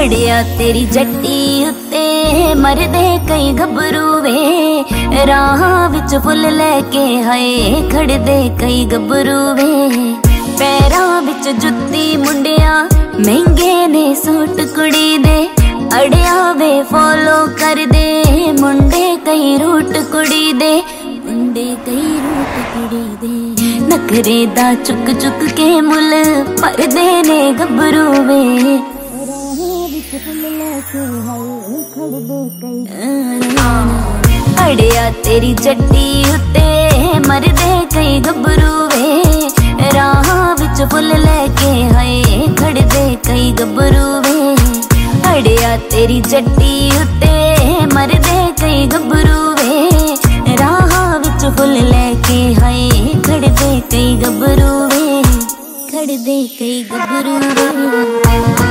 अड़िया तेरी जट्टी उत्ते मरदे कई गबरू वे, राह विच फुल लेके हाय खड़दे कई गबरू वे। पैरां विच जुत्ती मुंडिया महंगे ने सूट कुड़ी दे, अड़िया वे फॉलो कर दे मुंडे कई रूट कुड़ी दे, मुंडे कई रूट कुड़ी दे। नखरे दा चुक चुक के मुल परदे ने गबरू वे, अड़िया तेरी जट्टी उत्ते मरदे कई गबरू वे, राह विच फुल लेके हाय खड़दे कई गबरू वे। अड़िया तेरी जट्टी उत्ते मरदे कई गबरू वे, राह विच फुल लेके हाय खड़दे कई गबरू वे, खड़दे कई गबरू वे।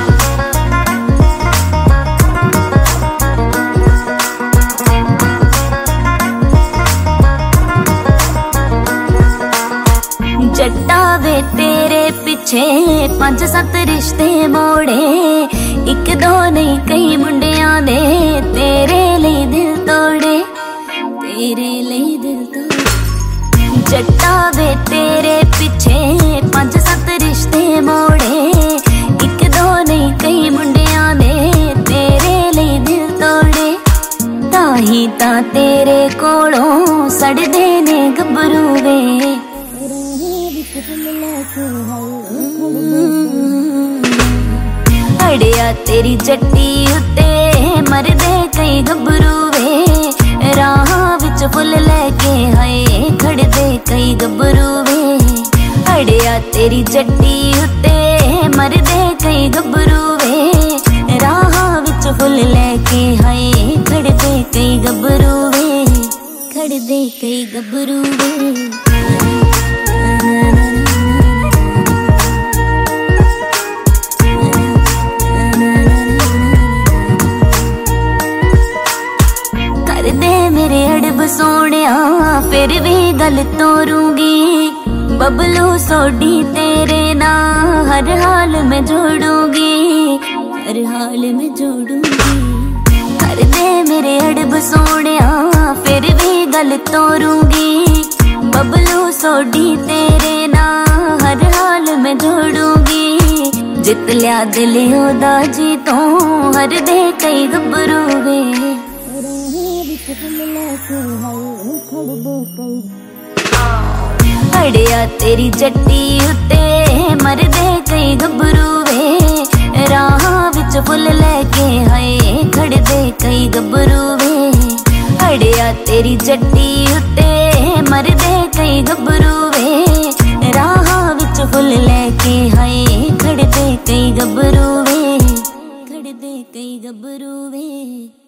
जट्टा वे तेरे पीछे 5-7 रिश्ते मोड़े, एक दो नहीं कई मुंडियां दे तेरे लिए दिल तोड़े, तेरे लिए दिल तोड़े। जट्टा वे तेरे पीछे 5-7 रिश्ते मोड़े, एक दो नहीं कई मुंडियां दे तेरे लिए दिल तोड़े। ताही ता तेरे कोलों सड़दे ने गबरू वे, अड़िया तेरी जट्टी उत्ते मरदे कई गबरू वे, राह विच फुल लेके हाय खड़दे कई गबरू वे। अड़िया तेरी जट्टी उत्ते मरदे कई गबरू वे, राह विच फुल लेके हाय खड़दे कई गबरू वे, खड़दे कई गबरू वे। मेरे अड़ब सोनिया फिर भी गल तोरूंगी, बबलू सोडी तेरे ना हर हाल में जोड़ूंगी, हर हाल में जोड़ूंगी। कर दे मेरे अड़ब सोनिया फिर भी गल तोरूंगी, बबलू सोडी तेरे ना हर हाल में जोड़ूंगी। जित लिया दिल ओदा जी तो हर दे कई गबरू वे, अड़िया तेरी जट्टी उत्ते मरदे कई गबरू वे, राह विच फुल लेके हाय खड़दे कई गबरू वे। अड़िया तेरी जट्टी उत्ते मरदे कई गबरू वे, राह विच फुल लेके हाय खड़दे कई गबरू वे, खड़दे कई गबरू वे।